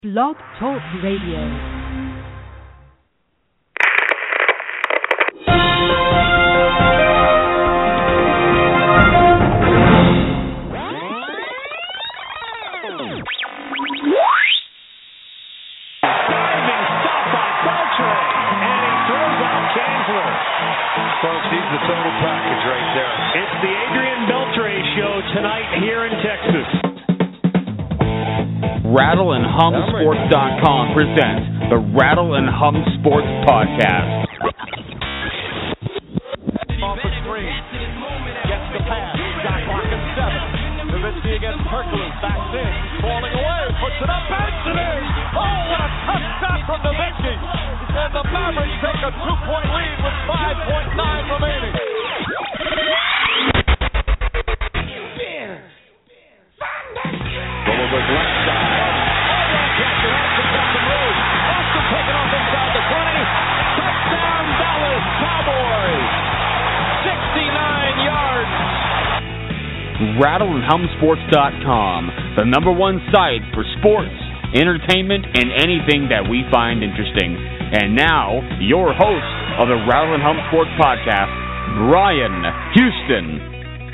Blog Talk Radio. Folks, he's the total package right there. It's the Adrian Beltre Show tonight here in Texas. RattleandHumSports.com presents the Rattle and Hum Sports Podcast. Off the screen, gets the pass, shot clock at 7. Nowitzki against Perkins, backs in, falling away, puts it up, banks it in. Oh, what a tough shot from Nowitzki. And the Mavericks take a 2-point lead with 5.9 remaining. Bullock left side. Austin taken off inside the 20. Touchdown Dallas Cowboys. 69 yards. RattleandHumSports.com, the #1 site for sports, entertainment, and anything that we find interesting. And now, your host of the Rattle and Hum Sports Podcast, Brian Houston.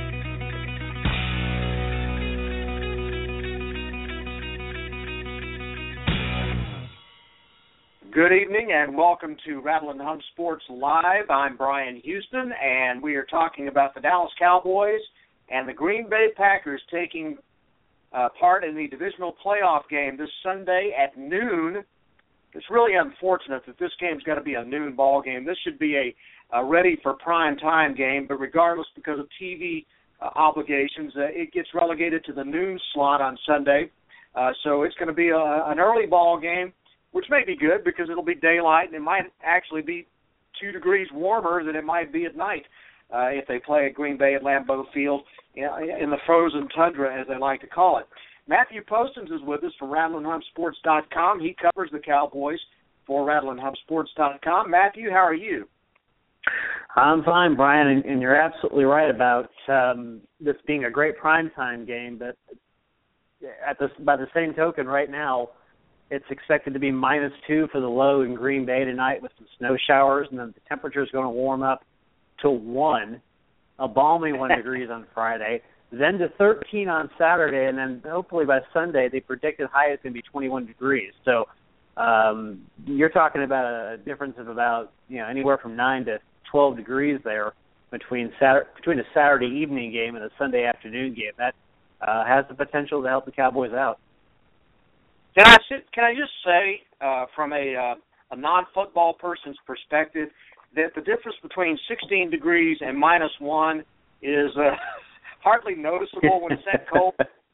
Good evening and welcome to Rattle and Hum Sports Live. I'm Brian Houston, and we are talking about the Dallas Cowboys and the Green Bay Packers taking part in the divisional playoff game this Sunday at noon. It's really unfortunate that this game's got to be a noon ball game. This should be a ready for prime time game, but regardless, because of TV obligations, it gets relegated to the noon slot on Sunday. So it's going to be an early ball game, which may be good because it'll be daylight, and it might actually be 2 degrees warmer than it might be at night if they play at Green Bay at Lambeau Field in the frozen tundra, as they like to call it. Matthew Postins is with us from RattleandHumSports.com. He covers the Cowboys for RattleandHumSports.com. Matthew, how are you? I'm fine, Brian, and you're absolutely right about this being a great primetime game, but by the same token, right now, it's expected to be -2 for the low in Green Bay tonight with some snow showers, and then the temperature is going to warm up to 1, a balmy 1 degrees on Friday, then to 13 on Saturday, and then hopefully by Sunday they predicted high is going to be 21 degrees. So you're talking about a difference of about anywhere from 9 to 12 degrees there between a Saturday evening game and a Sunday afternoon game. That has the potential to help the Cowboys out. Can I just say, from a non-football person's perspective, that the difference between 16 degrees and -1 is hardly noticeable when it's that cold?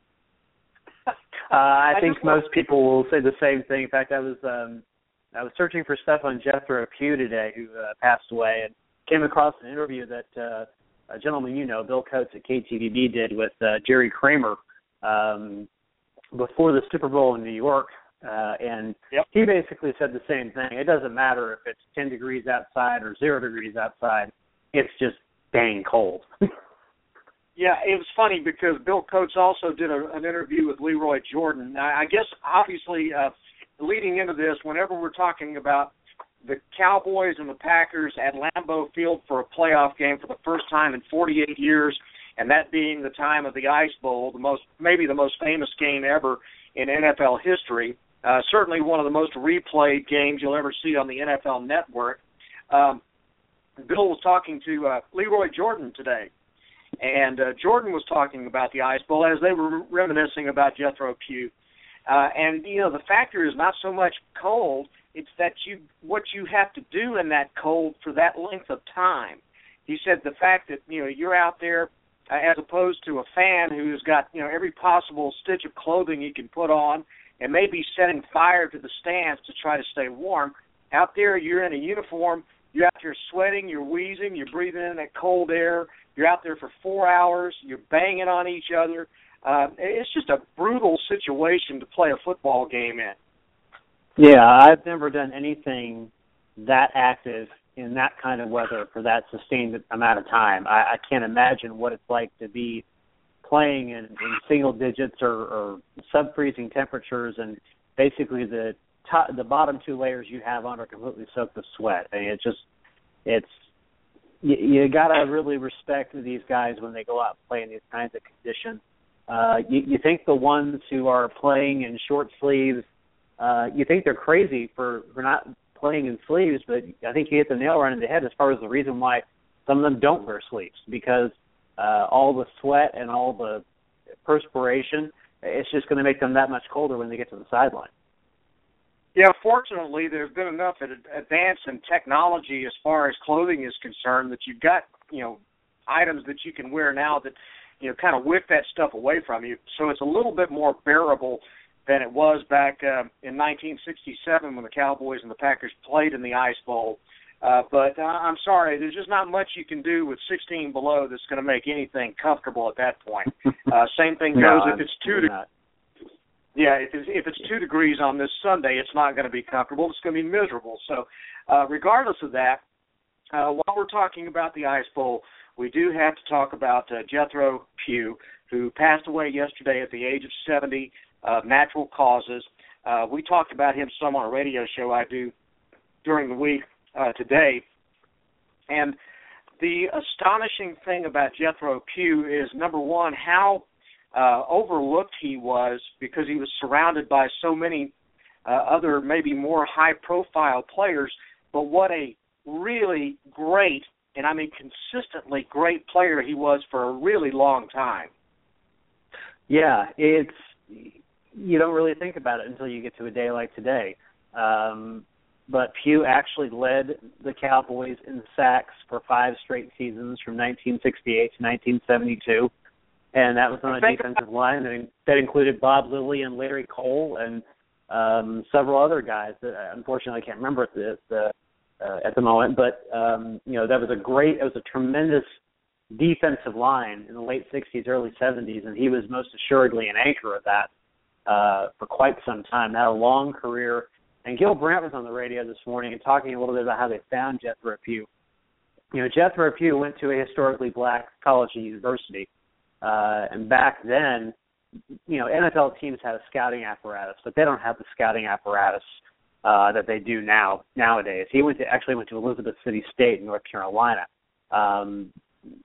I think most people will say the same thing. In fact, I was searching for stuff on Jethro Pugh today, who passed away, and came across an interview that a gentleman Bill Coates at KTVB, did with Jerry Kramer before the Super Bowl in New York, and he basically said the same thing. It doesn't matter if it's 10 degrees outside or 0 degrees outside. It's just dang cold. Yeah, it was funny because Bill Coates also did an interview with Leroy Jordan. I guess, obviously, leading into this, whenever we're talking about the Cowboys and the Packers at Lambeau Field for a playoff game for the first time in 48 years, and that being the time of the Ice Bowl, maybe the most famous game ever in NFL history, certainly one of the most replayed games you'll ever see on the NFL Network. Bill was talking to Leroy Jordan today, and Jordan was talking about the Ice Bowl as they were reminiscing about Jethro Pugh. And, the factor is not so much cold, it's that what you have to do in that cold for that length of time. He said the fact that, you're out there as opposed to a fan who's got, every possible stitch of clothing you can put on and maybe setting fire to the stands to try to stay warm. Out there, you're in a uniform, you're out there sweating, you're wheezing, you're breathing in that cold air, you're out there for 4 hours, you're banging on each other. It's just a brutal situation to play a football game in. Yeah, I've never done anything that active in that kind of weather for that sustained amount of time. I can't imagine what it's like to be playing in single digits or sub-freezing temperatures and basically the bottom two layers you have on are completely soaked with sweat. I mean, you got to really respect these guys when they go out and play in these kinds of conditions. You think the ones who are playing in short sleeves, you think they're crazy for not playing in sleeves, but I think you hit the nail right in the head as far as the reason why some of them don't wear sleeves, because all the sweat and all the perspiration, it's just going to make them that much colder when they get to the sideline. Yeah, fortunately, there's been enough advance in technology as far as clothing is concerned that you've got, items that you can wear now that, kind of whip that stuff away from you. So it's a little bit more bearable than it was back in 1967 when the Cowboys and the Packers played in the Ice Bowl. But I'm sorry, there's just not much you can do with 16 below that's going to make anything comfortable at that point. Same thing goes if it's 2 degrees. Yeah, if it's 2 degrees on this Sunday, it's not going to be comfortable. It's going to be miserable. So regardless of that, while we're talking about the Ice Bowl, we do have to talk about Jethro Pugh, who passed away yesterday at the age of 70 of natural causes. We talked about him some on a radio show I do during the week today. And the astonishing thing about Jethro Pugh is, number one, how overlooked he was, because he was surrounded by so many other maybe more high-profile players, but what a really great, and I mean consistently great player he was for a really long time. Yeah, you don't really think about it until you get to a day like today. But Pugh actually led the Cowboys in sacks for 5 straight seasons from 1968 to 1972. And that was on a defensive line that included Bob Lilly and Larry Cole and several other guys that unfortunately I can't remember at the moment. But that was a tremendous defensive line in the late 60s, early 70s, and he was most assuredly an anchor of that for quite some time. Had a long career. And Gil Brandt was on the radio this morning and talking a little bit about how they found Jethro Pugh. Jethro Pugh went to a historically black college and university. And back then, NFL teams had a scouting apparatus, but they don't have the scouting apparatus that they do nowadays. He actually went to Elizabeth City State in North Carolina. And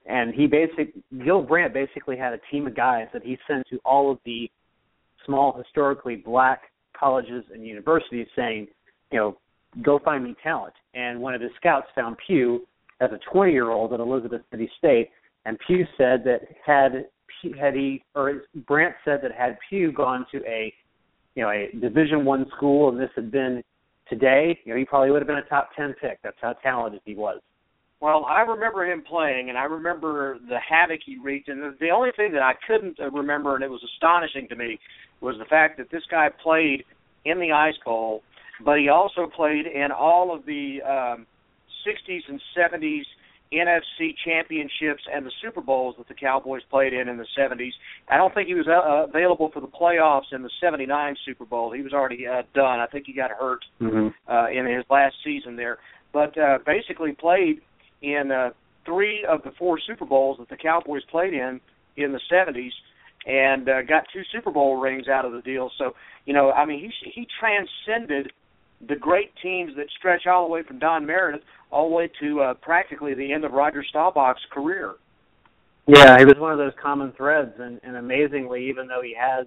Gil Brandt basically had a team of guys that he sent to all of the small historically black colleges and universities saying, go find me talent. And one of his scouts found Pugh as a 20-year-old at Elizabeth City State. And Pugh said that Brandt said that had Pugh gone to a Division I school and this had been today, he probably would have been a top 10 pick. That's how talented he was. Well, I remember him playing, and I remember the havoc he wreaked. And the only thing that I couldn't remember, and it was astonishing to me, was the fact that this guy played in the Ice Bowl, but he also played in all of the 60s and 70s NFC championships and the Super Bowls that the Cowboys played in the 70s. I don't think he was available for the playoffs in the 79 Super Bowl. He was already done. I think he got hurt in his last season there. But basically played in 3 of the 4 Super Bowls that the Cowboys played in the 70s and got 2 Super Bowl rings out of the deal. So, he transcended the great teams that stretch all the way from Don Meredith all the way to practically the end of Roger Staubach's career. Yeah, he was one of those common threads, and amazingly, even though he has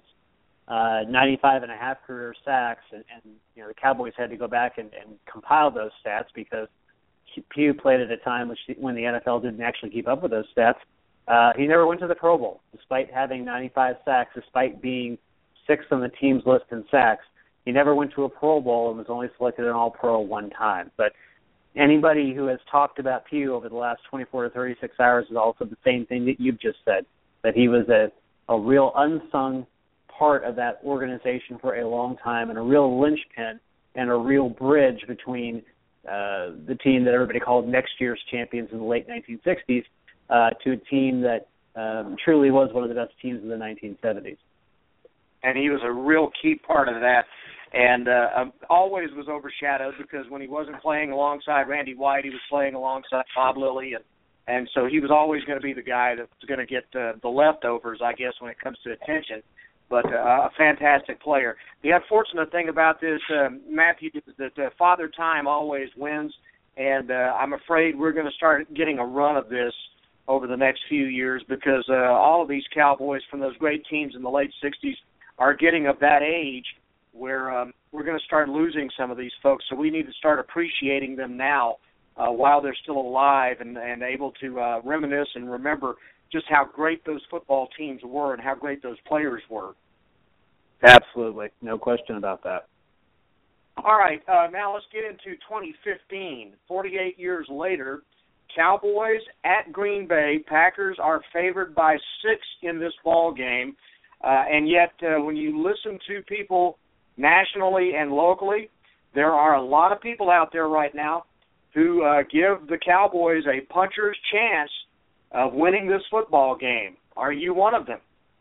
95 and a half career sacks, and the Cowboys had to go back and compile those stats because Pugh played at a time when the NFL didn't actually keep up with those stats. He never went to the Pro Bowl, despite having 95 sacks, despite being 6th on the team's list in sacks. He never went to a Pro Bowl and was only selected an All-Pro one time. But anybody who has talked about Pugh over the last 24 to 36 hours is also the same thing that you've just said, that he was a real unsung part of that organization for a long time and a real linchpin and a real bridge between the team that everybody called next year's champions in the late 1960s to a team that truly was one of the best teams in the 1970s. And he was a real key part of that, and always was overshadowed because when he wasn't playing alongside Randy White, he was playing alongside Bob Lilly, and so he was always going to be the guy that's going to get the leftovers, I guess, when it comes to attention. but a fantastic player. The unfortunate thing about this, Matthew, is that Father Time always wins, and I'm afraid we're going to start getting a run of this over the next few years because all of these Cowboys from those great teams in the late 60s are getting of that age where we're going to start losing some of these folks, so we need to start appreciating them now while they're still alive and able to reminisce and remember just how great those football teams were and how great those players were. Absolutely. No question about that. All right, now let's get into 2015. 48 years later, Cowboys at Green Bay. Packers are favored by 6 in this ball game. And yet, when you listen to people nationally and locally, there are a lot of people out there right now who give the Cowboys a puncher's chance of winning this football game. Are you one of them?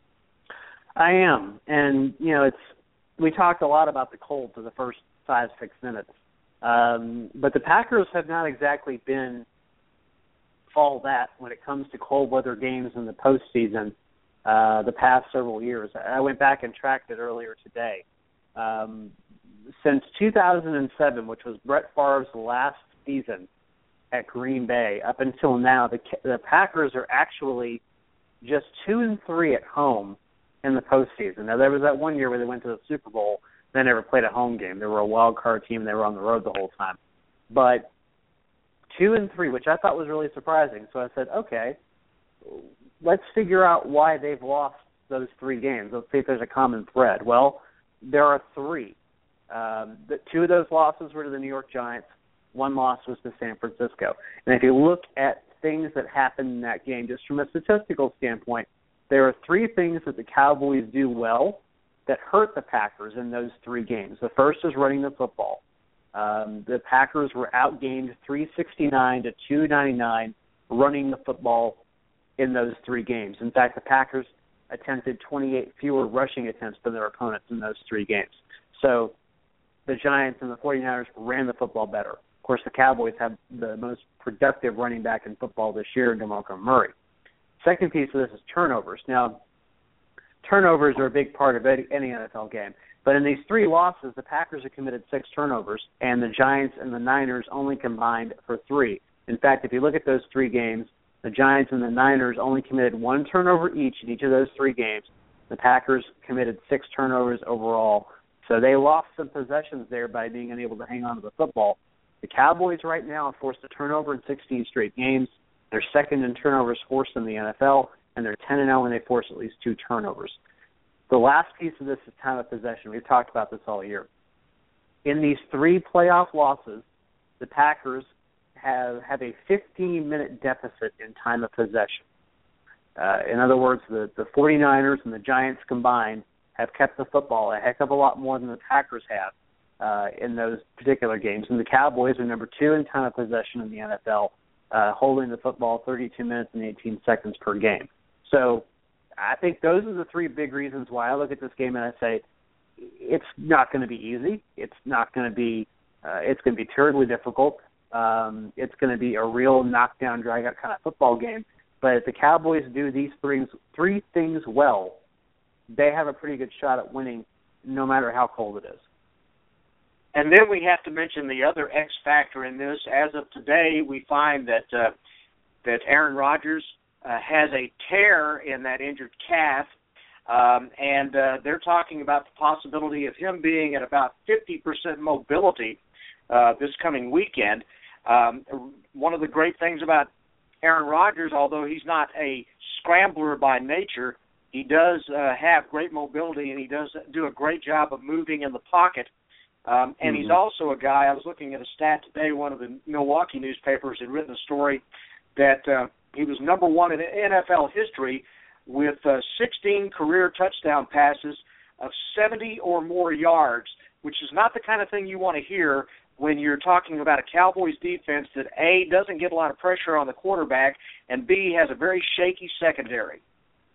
I am. And, we talked a lot about the cold for the first 5-6 minutes. But the Packers have not exactly been all that when it comes to cold weather games in the postseason the past several years. I went back and tracked it earlier today. Since 2007, which was Brett Favre's last season at Green Bay, up until now, the Packers are actually just 2-3 at home in the postseason. Now, there was that one year where they went to the Super Bowl. They never played a home game. They were a wild card team. They were on the road the whole time. But 2-3, which I thought was really surprising. So I said, okay, let's figure out why they've lost those 3 games. Let's see if there's a common thread. Well, there are 3. 2 of those losses were to the New York Giants. 1 loss was to San Francisco. And if you look at things that happened in that game, just from a statistical standpoint, there are 3 things that the Cowboys do well that hurt the Packers in those 3 games. The first is running the football. The Packers were outgained 369 to 299 running the football in those 3 games. In fact, the Packers attempted 28 fewer rushing attempts than their opponents in those 3 games. So the Giants and the 49ers ran the football better. Of course, the Cowboys have the most productive running back in football this year, DeMarco Murray. Second piece of this is turnovers. Now, turnovers are a big part of any NFL game. But in these 3 losses, the Packers have committed 6 turnovers, and the Giants and the Niners only combined for 3. In fact, if you look at those 3 games, the Giants and the Niners only committed 1 turnover each in each of those 3 games. The Packers committed 6 turnovers overall. So they lost some possessions there by being unable to hang on to the football. The Cowboys right now have forced a turnover in 16 straight games. They're second in turnovers forced in the NFL, and they're 10-0 when they force at least 2 turnovers. The last piece of this is time of possession. We've talked about this all year. In these 3 playoff losses, the Packers have a 15-minute deficit in time of possession. In other words, the 49ers and the Giants combined have kept the football a heck of a lot more than the Packers have in those particular games. And the Cowboys are number 2 in time of possession in the NFL, holding the football 32 minutes and 18 seconds per game. So I think those are the 3 big reasons why I look at this game and I say it's not going to be easy. It's not going to be it's going to be terribly difficult. It's going to be a real knockdown, drag-out kind of football game. But if the Cowboys do these 3 things well, they have a pretty good shot at winning no matter how cold it is. And then we have to mention the other X factor in this. As of today, we find that Aaron Rodgers has a tear in that injured calf, and they're talking about the possibility of him being at about 50% mobility this coming weekend. One of the great things about Aaron Rodgers, although he's not a scrambler by nature, he does have great mobility, and he does do a great job of moving in the pocket. And he's also a guy, I was looking at a stat today, one of the Milwaukee newspapers had written a story that he was number 1 in NFL history with 16 career touchdown passes of 70 or more yards, which is not the kind of thing you want to hear when you're talking about a Cowboys defense that, A, doesn't get a lot of pressure on the quarterback, and B, has a very shaky secondary.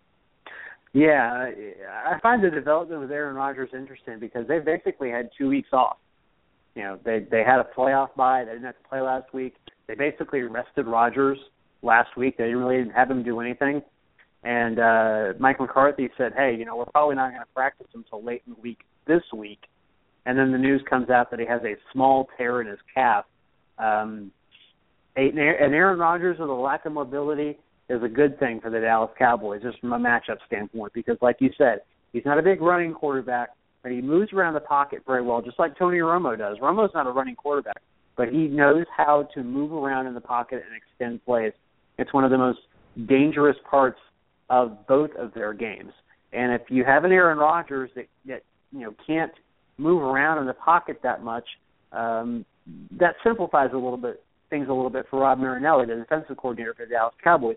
Yeah, I find the development with Aaron Rodgers interesting because they basically had 2 weeks off. You know, they had a playoff bye. They didn't have to play last week. They basically rested Rodgers last week. They didn't really have him do anything. And Mike McCarthy said, hey, we're probably not going to practice him until late in the week this week. And then the news comes out that he has a small tear in his calf. And Aaron Rodgers with a lack of mobility is a good thing for the Dallas Cowboys, just from a matchup standpoint, because like you said, he's not a big running quarterback, but he moves around the pocket very well, just like Tony Romo does. Romo's not a running quarterback, but he knows how to move around in the pocket and extend plays. It's one of the most dangerous parts of both of their games. And if you have an Aaron Rodgers that can't move around in the pocket that much, that simplifies things a little bit for Rob Marinelli, the defensive coordinator for the Dallas Cowboys.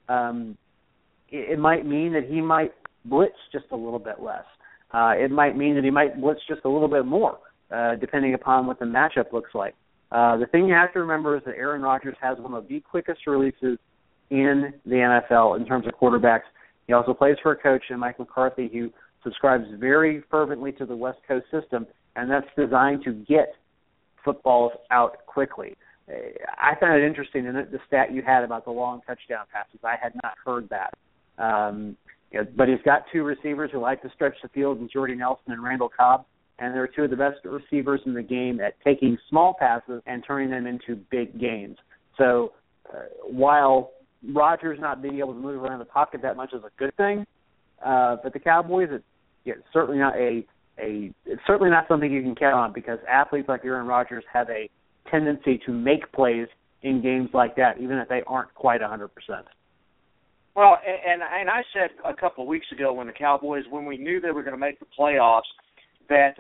It might mean that he might blitz just a little bit less. It might mean that he might blitz just a little bit more, depending upon what the matchup looks like. The thing you have to remember is that Aaron Rodgers has one of the quickest releases in the NFL in terms of quarterbacks. He also plays for a coach in Mike McCarthy who subscribes very fervently to the West Coast system, and that's designed to get footballs out quickly. I found it interesting in the stat you had about the long touchdown passes. I had not heard that. But he's got two receivers who like to stretch the field, in Jordy Nelson and Randall Cobb, and they're two of the best receivers in the game at taking small passes and turning them into big gains. So while Rodgers not being able to move around the pocket that much is a good thing, but the Cowboys, it's certainly not it's certainly not something you can count on, because athletes like Aaron Rodgers have a tendency to make plays in games like that, even if they aren't quite 100%. Well, and I said a couple of weeks ago when the Cowboys, when we knew they were going to make the playoffs, that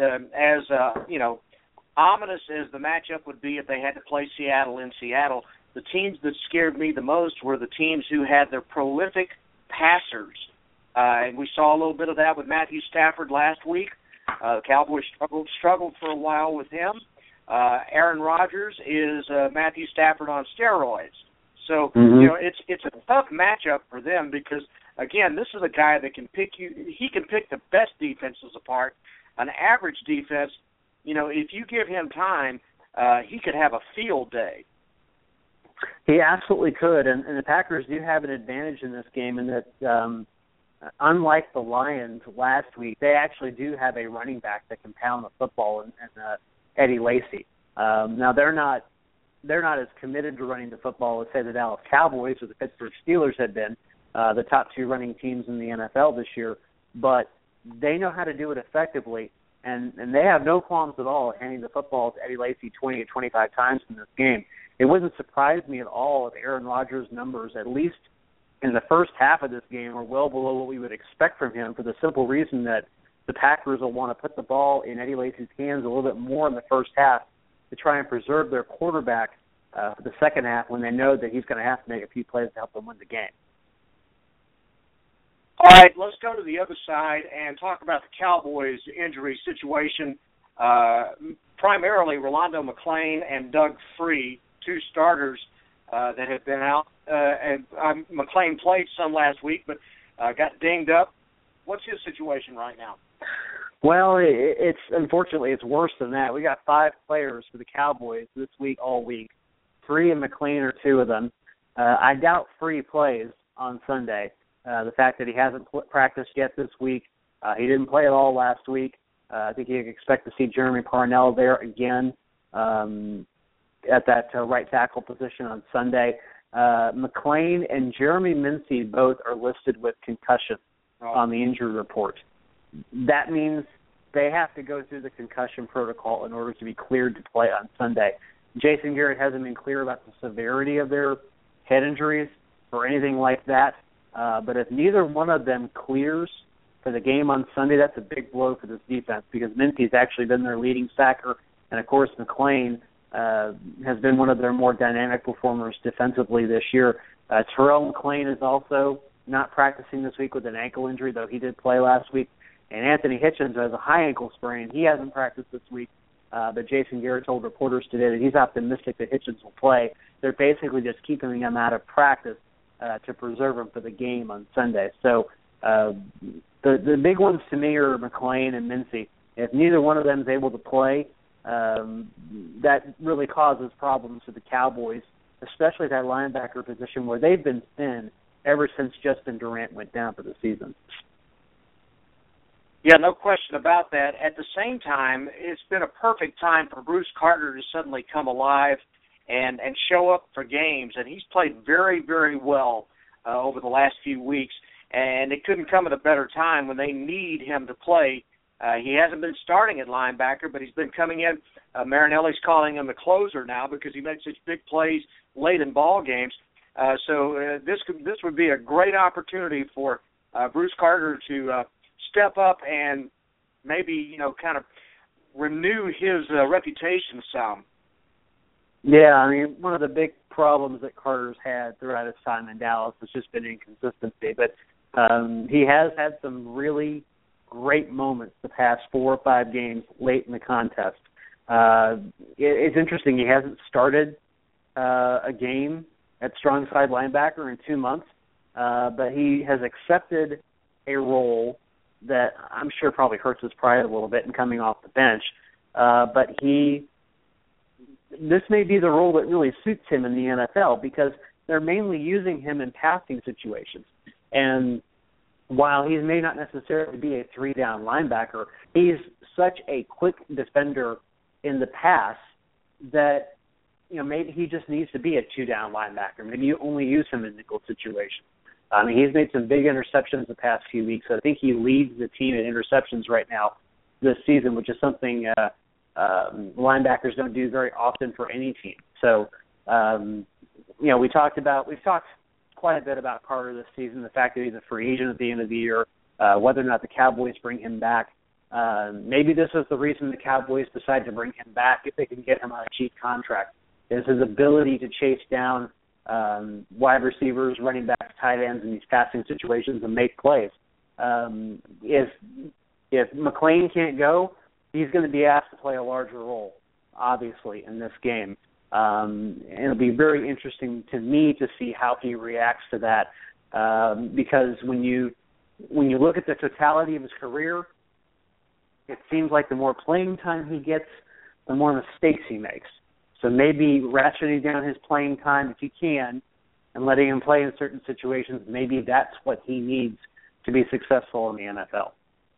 ominous as the matchup would be if they had to play Seattle in Seattle, the teams that scared me the most were the teams who had their prolific passers. And we saw a little bit of that with Matthew Stafford last week. The Cowboys struggled for a while with him. Aaron Rodgers is Matthew Stafford on steroids. So, it's a tough matchup for them because, again, this is a guy that can pick the best defenses apart. An average defense, if you give him time, he could have a field day. He absolutely could, and the Packers do have an advantage in this game in that, unlike the Lions last week, they actually do have a running back that can pound the football, and Eddie Lacy. Now they're not as committed to running the football as, say, the Dallas Cowboys or the Pittsburgh Steelers had been, the top two running teams in the NFL this year, but they know how to do it effectively, and they have no qualms at all handing the football to Eddie Lacy 20 to 25 times in this game. It wouldn't surprise me at all if Aaron Rodgers' numbers, at least in the first half of this game, are well below what we would expect from him, for the simple reason that the Packers will want to put the ball in Eddie Lacy's hands a little bit more in the first half to try and preserve their quarterback for the second half, when they know that he's going to have to make a few plays to help them win the game. All right, let's go to the other side and talk about the Cowboys' injury situation. Primarily Rolando McClain and Doug Free, two starters that have been out. And McClain played some last week, but got dinged up. What's his situation right now? Well, it's unfortunately it's worse than that. We got 5 players for the Cowboys this week, all week. Free and McClain are 2 of them. I doubt Free plays on Sunday. The fact that he hasn't practiced yet this week, he didn't play at all last week. I think you can expect to see Jeremy Parnell there again at that right tackle position on Sunday. McClain and Jeremy Mincey both are listed with concussion on the injury report. That means they have to go through the concussion protocol in order to be cleared to play on Sunday. Jason Garrett hasn't been clear about the severity of their head injuries or anything like that. But if neither one of them clears for the game on Sunday, that's a big blow for this defense, because Mincey's actually been their leading sacker, and of course McClain has been one of their more dynamic performers defensively this year. Terrell McClain is also not practicing this week with an ankle injury, though he did play last week. And Anthony Hitchens has a high ankle sprain. He hasn't practiced this week, but Jason Garrett told reporters today that he's optimistic that Hitchens will play. They're basically just keeping him out of practice to preserve him for the game on Sunday. So the big ones to me are McClain and Mincey. If neither one of them is able to play, that really causes problems for the Cowboys, especially that linebacker position where they've been thin ever since Justin Durant went down for the season. Yeah, no question about that. At the same time, it's been a perfect time for Bruce Carter to suddenly come alive and show up for games, and he's played very, very well over the last few weeks, and it couldn't come at a better time when they need him to play. He hasn't been starting at linebacker, but he's been coming in. Marinelli's calling him the closer now because he makes such big plays late in ball games. So this would be a great opportunity for Bruce Carter to step up and maybe, kind of renew his reputation some. Yeah, I mean, one of the big problems that Carter's had throughout his time in Dallas has just been inconsistency. But he has had some really great moments the past 4 or 5 games late in the contest. It's interesting. He hasn't started a game at strong side linebacker in 2 months, but he has accepted a role that I'm sure probably hurts his pride a little bit in coming off the bench. But this may be the role that really suits him in the NFL because they're mainly using him in passing situations. And while he may not necessarily be a 3-down linebacker, he's such a quick defender in the pass that, maybe he just needs to be a 2-down linebacker. Maybe you only use him in nickel situations. I mean, he's made some big interceptions the past few weeks. So I think he leads the team in interceptions right now this season, which is something linebackers don't do very often for any team. So, we've talked quite a bit about Carter this season, the fact that he's a free agent at the end of the year, whether or not the Cowboys bring him back. Maybe this is the reason the Cowboys decide to bring him back if they can get him on a cheap contract, is his ability to chase down wide receivers, running backs, tight ends in these passing situations and make plays. If McClain can't go, he's going to be asked to play a larger role, obviously, in this game. And it'll be very interesting to me to see how he reacts to that, because when you look at the totality of his career, it seems like the more playing time he gets, the more mistakes he makes. So maybe ratcheting down his playing time if you can and letting him play in certain situations, maybe that's what he needs to be successful in the NFL.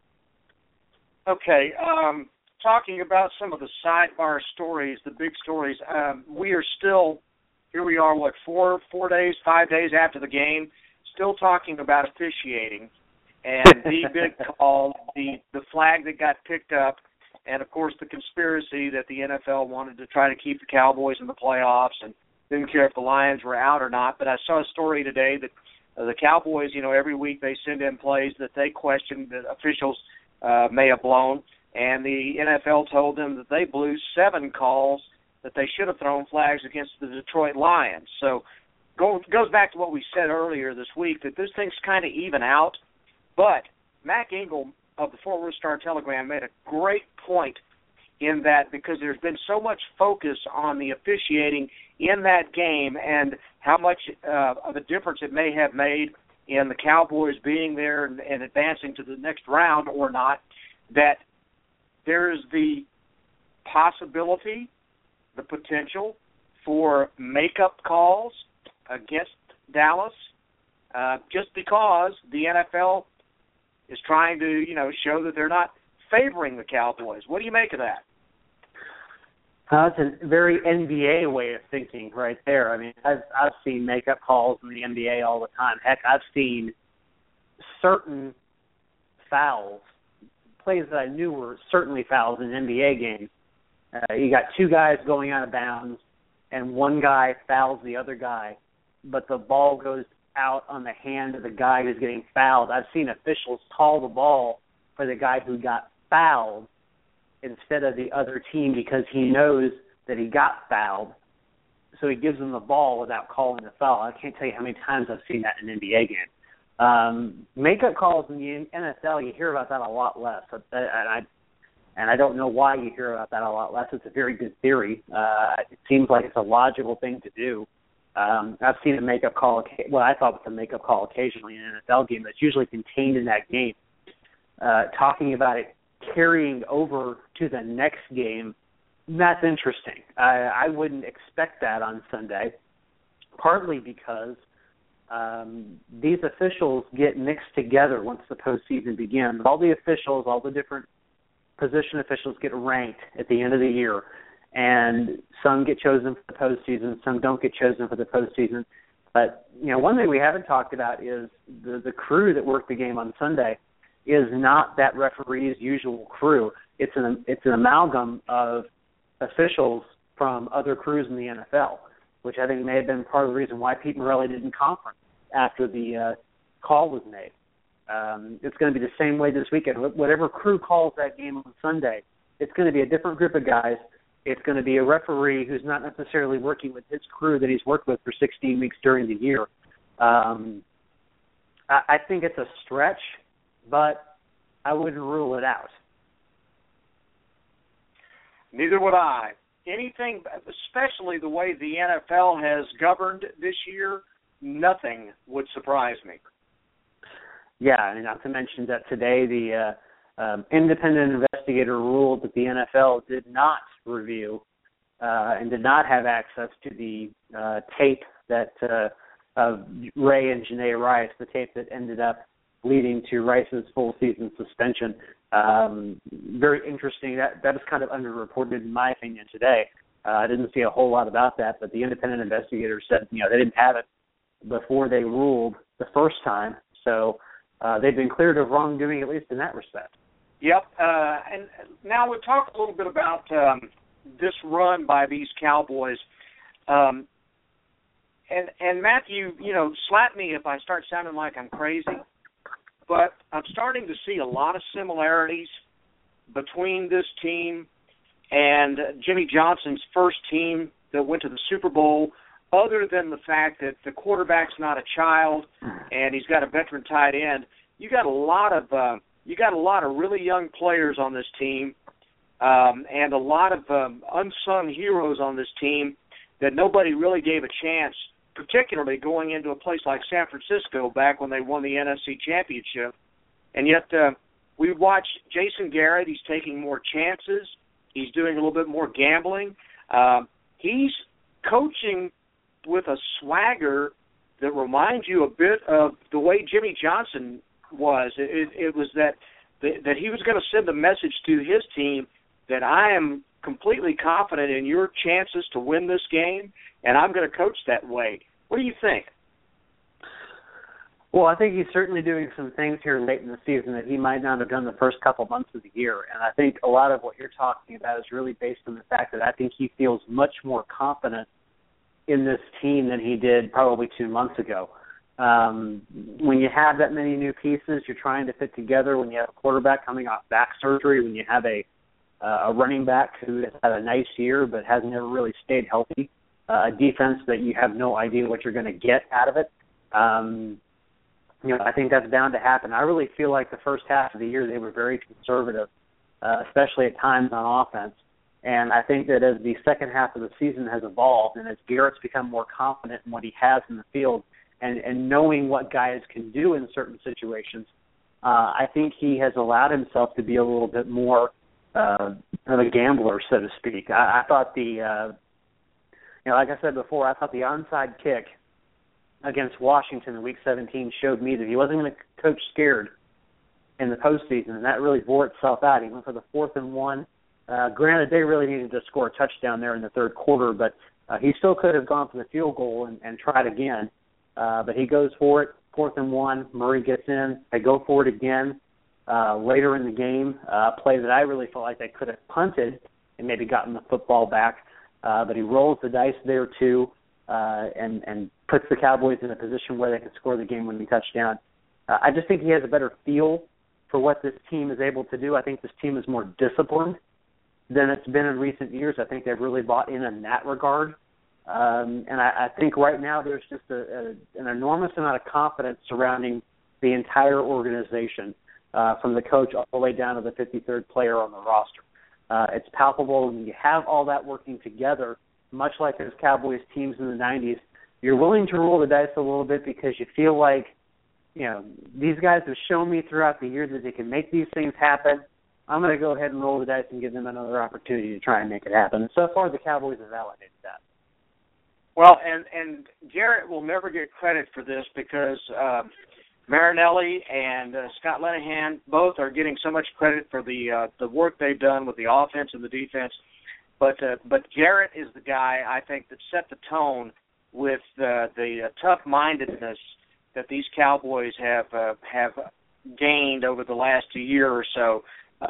Okay, talking about some of the sidebar stories, the big stories, we are still, here we are, 5 days after the game, still talking about officiating and the big call, the flag that got picked up, and, of course, the conspiracy that the NFL wanted to try to keep the Cowboys in the playoffs and didn't care if the Lions were out or not. But I saw a story today that the Cowboys, every week they send in plays that they question that officials may have blown, and the NFL told them that they blew 7 calls that they should have thrown flags against the Detroit Lions. So goes back to what we said earlier this week, that this thing's kind of even out. But Mac Engel of the Fort Worth Star-Telegram made a great point in that, because there's been so much focus on the officiating in that game and how much of a difference it may have made in the Cowboys being there and advancing to the next round or not, that there is the possibility, the potential for makeup calls against Dallas just because the NFL is trying to, show that they're not favoring the Cowboys. What do you make of that? That's a very NBA way of thinking right there. I mean, I've seen makeup calls in the NBA all the time. Heck, I've seen certain fouls, plays that I knew were certainly fouls in an NBA game. You got 2 guys going out of bounds, and one guy fouls the other guy, but the ball goes out on the hand of the guy who's getting fouled. I've seen officials call the ball for the guy who got fouled instead of the other team because he knows that he got fouled. So he gives them the ball without calling the foul. I can't tell you how many times I've seen that in an NBA game. Makeup calls in the NFL, you hear about that a lot less. And I don't know why you hear about that a lot less. It's a very good theory. It seems like it's a logical thing to do. I've seen a makeup call, what I thought was a makeup call occasionally in an NFL game that's usually contained in that game. Talking about it carrying over to the next game, that's interesting. I wouldn't expect that on Sunday, partly because these officials get mixed together once the postseason begins. All the officials, all the different position officials get ranked at the end of the year, and some get chosen for the postseason, some don't get chosen for the postseason. But, one thing we haven't talked about is the crew that worked the game on Sunday is not that referee's usual crew. It's an amalgam of officials from other crews in the NFL, which I think may have been part of the reason why Pete Morelli didn't conference after the call was made. It's going to be the same way this weekend. Whatever crew calls that game on Sunday, it's going to be a different group of guys. It's going to be a referee who's not necessarily working with his crew that he's worked with for 16 weeks during the year. I think it's a stretch, but I wouldn't rule it out. Neither would I. Anything, especially the way the NFL has governed this year, nothing would surprise me. Yeah, and not to mention that today the independent investigator ruled that the NFL did not review and did not have access to the tape that of Ray and Janae Rice, the tape that ended up leading to Rice's full season suspension. Very interesting. That is kind of underreported in my opinion today. I didn't see a whole lot about that, but the independent investigator said they didn't have it before they ruled the first time. So they've been cleared of wrongdoing, at least in that respect. Yep. And now we'll talk a little bit about this run by these Cowboys. And Matthew, slap me if I start sounding like I'm crazy, but I'm starting to see a lot of similarities between this team and Jimmy Johnson's first team that went to the Super Bowl, other than the fact that the quarterback's not a child and he's got a veteran tight end. You got a lot of really young players on this team, and a lot of unsung heroes on this team that nobody really gave a chance, particularly going into a place like San Francisco back when they won the NFC Championship. And yet we watched Jason Garrett. He's taking more chances. He's doing a little bit more gambling. He's coaching with a swagger that reminds you a bit of the way Jimmy Johnson was. It was that he was going to send a message to his team that I am completely confident in your chances to win this game, and I'm going to coach that way. What do you think? Well, I think he's certainly doing some things here late in the season that he might not have done the first couple months of the year. And I think a lot of what you're talking about is really based on the fact that I think he feels much more confident in this team than he did probably 2 months ago. When you have that many new pieces you're trying to fit together, when you have a quarterback coming off back surgery, when you have a running back who has had a nice year but hasn't ever really stayed healthy, a defense that you have no idea what you're going to get out of it, I think that's bound to happen. I really feel like the first half of the year they were very conservative, especially at times on offense. And I think that as the second half of the season has evolved and as Garrett's become more confident in what he has in the field and knowing what guys can do in certain situations, I think he has allowed himself to be a little bit more of a gambler, so to speak. I thought like I said before, I thought the onside kick against Washington in Week 17 showed me that he wasn't going to coach scared in the postseason, and that really bore itself out. He went for the 4th and 1. Granted, they really needed to score a touchdown there in the third quarter, but he still could have gone for the field goal and tried again. But he goes for it, 4th and 1. Murray gets in. They go for it again later in the game, a play that I really felt like they could have punted and maybe gotten the football back. But he rolls the dice there, too, and puts the Cowboys in a position where they can score the game-winning touchdown. I just think he has a better feel for what this team is able to do. I think this team is more disciplined than it's been in recent years. I think they've really bought in that regard. And I think right now there's just an enormous amount of confidence surrounding the entire organization, from the coach all the way down to the 53rd player on the roster. It's palpable, and you have all that working together, much like those Cowboys teams in the 90s. You're willing to roll the dice a little bit because you feel like, these guys have shown me throughout the year that they can make these things happen. I'm going to go ahead and roll the dice and give them another opportunity to try and make it happen. And so far, the Cowboys have validated that. Well, and Garrett will never get credit for this because Marinelli and Scott Linehan both are getting so much credit for the work they've done with the offense and the defense. But Garrett is the guy, I think, that set the tone with the tough-mindedness that these Cowboys have gained over the last year or so.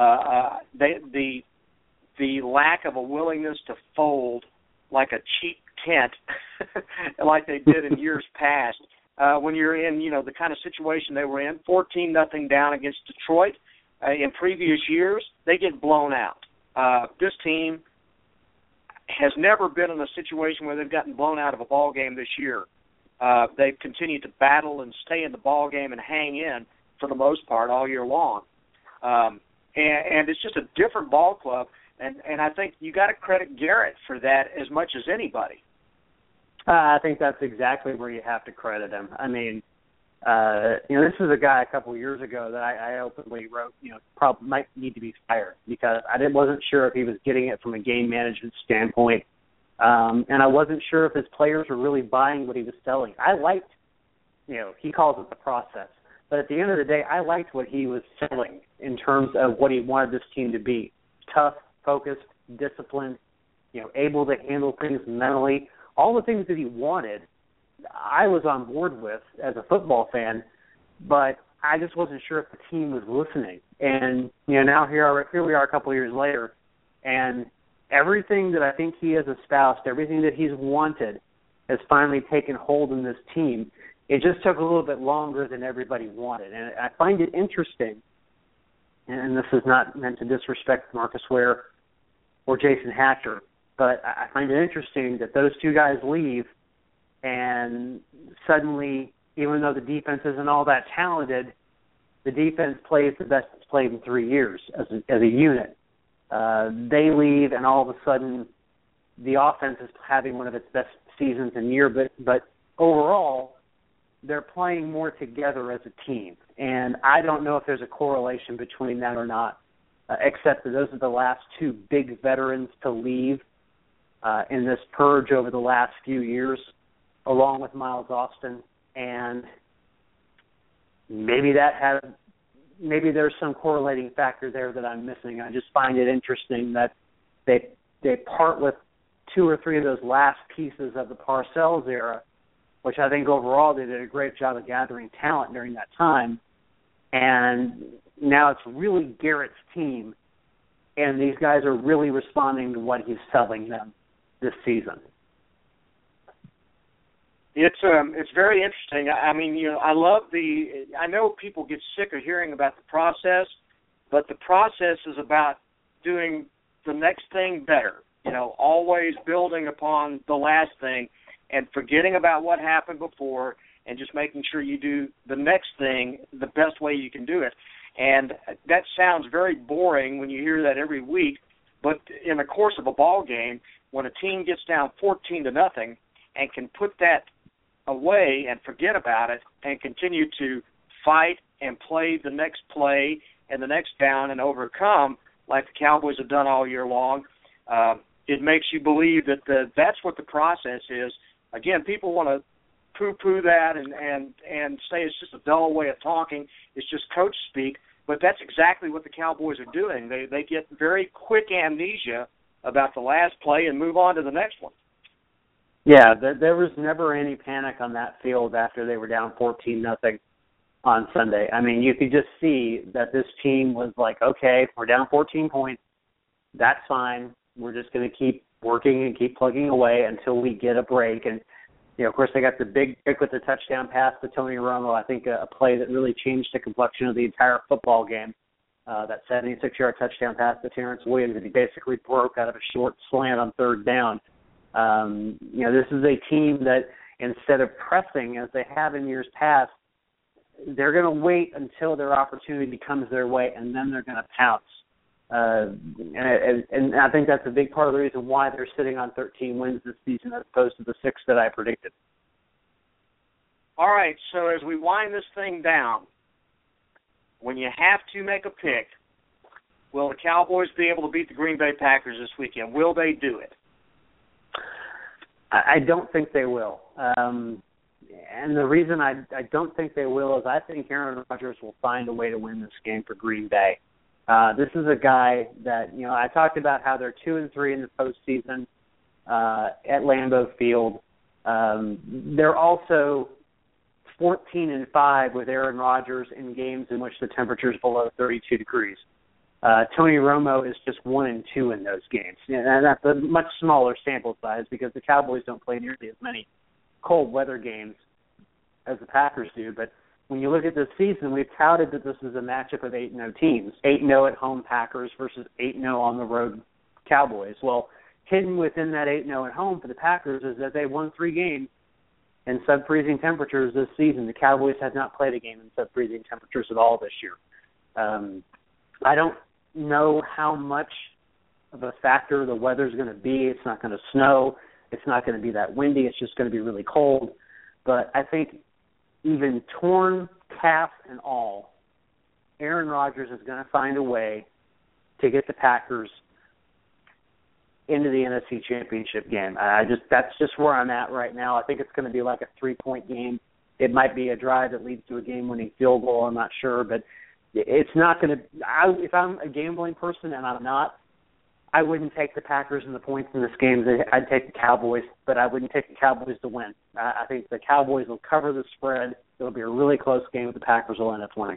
The lack of a willingness to fold like a cheap tent, like they did in years past. When you're in, the kind of situation they were in, 14-0 down against Detroit in previous years, they get blown out. This team has never been in a situation where they've gotten blown out of a ball game this year. They've continued to battle and stay in the ball game and hang in for the most part all year long. And it's just a different ball club, and I think you got to credit Garrett for that as much as anybody. I think that's exactly where you have to credit him. I mean, this is a guy a couple of years ago that I openly wrote, probably might need to be fired because I wasn't sure if he was getting it from a game management standpoint, and I wasn't sure if his players were really buying what he was selling. I liked, he calls it the process, but at the end of the day, I liked what he was selling in terms of what he wanted this team to be: tough, focused, disciplined, able to handle things mentally. All the things that he wanted, I was on board with as a football fan, but I just wasn't sure if the team was listening. And, now here we are a couple of years later, and everything that I think he has espoused, everything that he's wanted has finally taken hold in this team. It just took a little bit longer than everybody wanted. And I find it interesting, and this is not meant to disrespect Marcus Ware or Jason Hatcher, but I find it interesting that those two guys leave, and suddenly, even though the defense isn't all that talented, the defense plays the best it's played in 3 years as a unit. They leave, and all of a sudden, the offense is having one of its best seasons in year. But overall, they're playing more together as a team. And I don't know if there's a correlation between that or not, except that those are the last two big veterans to leave in this purge over the last few years, along with Miles Austin. And maybe there's some correlating factor there that I'm missing. I just find it interesting that they part with 2 or 3 of those last pieces of the Parcells era, which I think overall they did a great job of gathering talent during that time. And now it's really Garrett's team, and these guys are really responding to what he's selling them this season. It's very interesting. I mean, I know people get sick of hearing about the process, but the process is about doing the next thing better. Always building upon the last thing and forgetting about what happened before and just making sure you do the next thing the best way you can do it. And that sounds very boring when you hear that every week, but in the course of a ball game, when a team gets down 14-0 and can put that away and forget about it and continue to fight and play the next play and the next down and overcome like the Cowboys have done all year long, it makes you believe that that's what the process is. Again, people want to poo-poo that and say it's just a dull way of talking. It's just coach speak. But that's exactly what the Cowboys are doing. They get very quick amnesia about the last play and move on to the next one. Yeah, there was never any panic on that field after they were down 14-0 on Sunday. I mean, you could just see that this team was like, okay, we're down 14 points. That's fine. We're just going to keep working and keep plugging away until we get a break. And, of course, they got the big pick with the touchdown pass to Tony Romo. I think a play that really changed the complexion of the entire football game. That 76-yard touchdown pass to Terrence Williams that he basically broke out of a short slant on third down. This is a team that instead of pressing as they have in years past, they're going to wait until their opportunity comes their way, and then they're going to pounce. And I think that's a big part of the reason why they're sitting on 13 wins this season as opposed to the 6 that I predicted. All right, so as we wind this thing down, when you have to make a pick, will the Cowboys be able to beat the Green Bay Packers this weekend? Will they do it? I don't think they will. And the reason I don't think they will is I think Aaron Rodgers will find a way to win this game for Green Bay. This is a guy that, I talked about how they're 2-3 in the postseason at Lambeau Field. They're also 14-5 with Aaron Rodgers in games in which the temperature is below 32 degrees. Tony Romo is just 1-2 in those games, and that's a much smaller sample size because the Cowboys don't play nearly as many cold weather games as the Packers do. But when you look at this season, we've touted that this is a matchup of 8-0 teams, 8-0 at home Packers versus 8-0 on the road Cowboys. Well, hidden within that 8-0 at home for the Packers is that they won 3 games in sub-freezing temperatures this season. The Cowboys have not played a game in sub-freezing temperatures at all this year. I don't know how much of a factor the weather's going to be. It's not going to snow. It's not going to be that windy. It's just going to be really cold. But I think even torn calf and all, Aaron Rodgers is going to find a way to get the Packers into the NFC Championship game. That's just where I'm at right now. I think it's going to be like a 3-point game. It might be a drive that leads to a game-winning field goal. I'm not sure, but it's not going to. If I'm a gambling person, and I'm not, I wouldn't take the Packers and the points in this game. I'd take the Cowboys, but I wouldn't take the Cowboys to win. I think the Cowboys will cover the spread. It'll be a really close game, but the Packers will end up winning.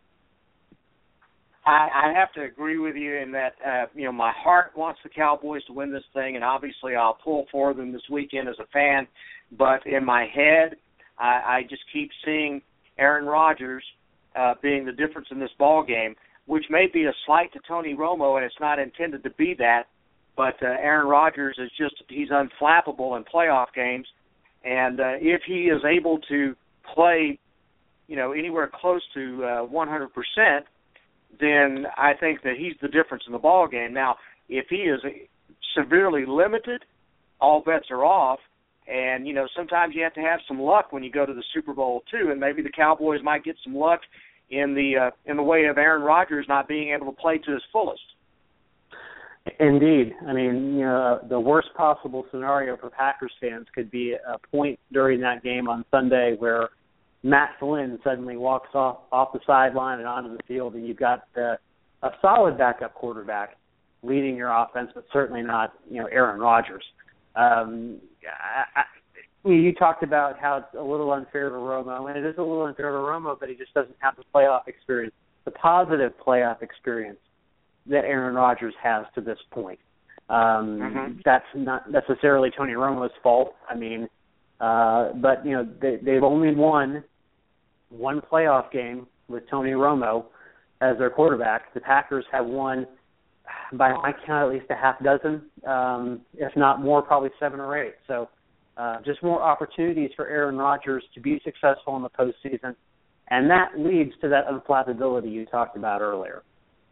I have to agree with you in that, my heart wants the Cowboys to win this thing, and obviously I'll pull for them this weekend as a fan. But in my head, I just keep seeing Aaron Rodgers being the difference in this ball game, which may be a slight to Tony Romo, and it's not intended to be that. But Aaron Rodgers is he's unflappable in playoff games. And if he is able to play, anywhere close to 100%, then I think that he's the difference in the ball game. Now, if he is severely limited, all bets are off. And, sometimes you have to have some luck when you go to the Super Bowl, too, and maybe the Cowboys might get some luck in the way of Aaron Rodgers not being able to play to his fullest. Indeed. I mean, the worst possible scenario for Packers fans could be a point during that game on Sunday where Matt Flynn suddenly walks off the sideline and onto the field, and you've got a solid backup quarterback leading your offense, but certainly not, Aaron Rodgers. You talked about how it's a little unfair to Romo, and it is a little unfair to Romo, but he just doesn't have the playoff experience, the positive playoff experience that Aaron Rodgers has to this point. That's not necessarily Tony Romo's fault. I mean, but they've only won one playoff game with Tony Romo as their quarterback. The Packers have won, by my count, at least a half dozen, if not more, probably 7 or 8. So just more opportunities for Aaron Rodgers to be successful in the postseason, and that leads to that unflappability you talked about earlier.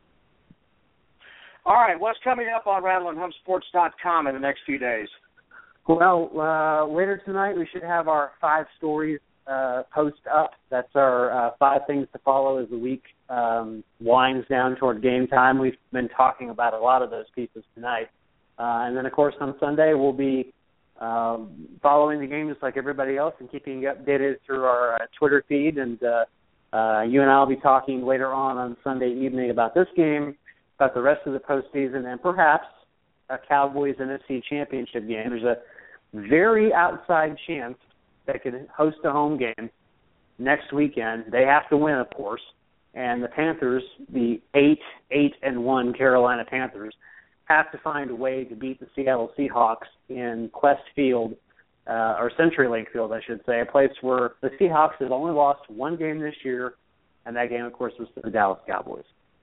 All right, what's coming up on RattleandHumpSports.com in the next few days? Well, later tonight we should have our 5 stories post up. That's our 5 things to follow as the week winds down toward game time. We've been talking about a lot of those pieces tonight. And then, of course, on Sunday we'll be following the game just like everybody else and keeping you updated through our Twitter feed. And you and I will be talking later on Sunday evening about this game, about the rest of the postseason, and perhaps a Cowboys NFC Championship game. There's a very outside chance they could host a home game next weekend. They have to win, of course, and the Panthers, the 8-1 Carolina Panthers, have to find a way to beat the Seattle Seahawks in Qwest Field, or CenturyLink Field, I should say, a place where the Seahawks have only lost one game this year, and that game, of course, was to the Dallas Cowboys.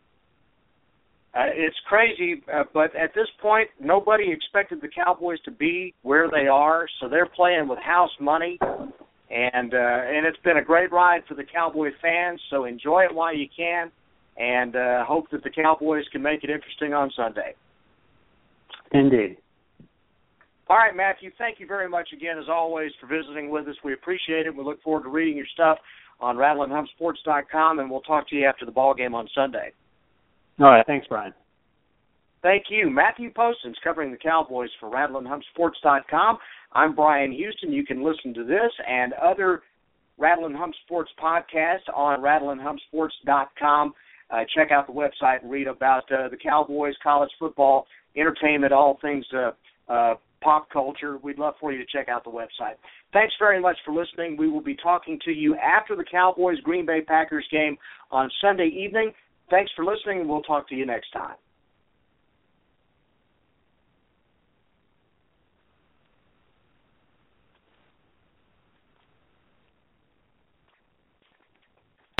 It's crazy, but at this point, nobody expected the Cowboys to be where they are, so they're playing with house money, and it's been a great ride for the Cowboy fans, so enjoy it while you can, and hope that the Cowboys can make it interesting on Sunday. Indeed. All right, Matthew, thank you very much again, as always, for visiting with us. We appreciate it. We look forward to reading your stuff on RattleandHumpSports.com, and we'll talk to you after the ball game on Sunday. All right. Thanks, Brian. Thank you. Matthew Postins covering the Cowboys for RattleandHumpSports.com. I'm Brian Houston. You can listen to this and other Rattle and Hump Sports podcasts on rattleandhumpsports.com. Check out the website and read about the Cowboys, college football, entertainment, all things pop culture. We'd love for you to check out the website. Thanks very much for listening. We will be talking to you after the Cowboys-Green Bay Packers game on Sunday evening. Thanks for listening, and we'll talk to you next time.